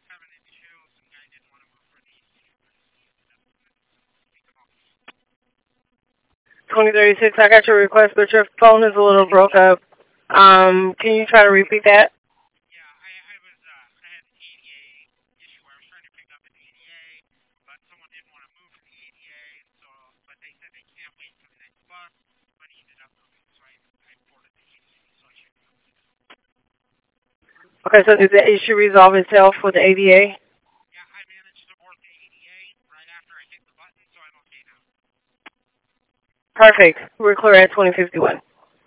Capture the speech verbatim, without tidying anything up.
twenty thirty-six, I got your request, but your phone is a little broke up. Um, can you try to repeat that? Okay, so did the issue resolve itself with the A D A? Perfect. We're clear at twenty fifty-one.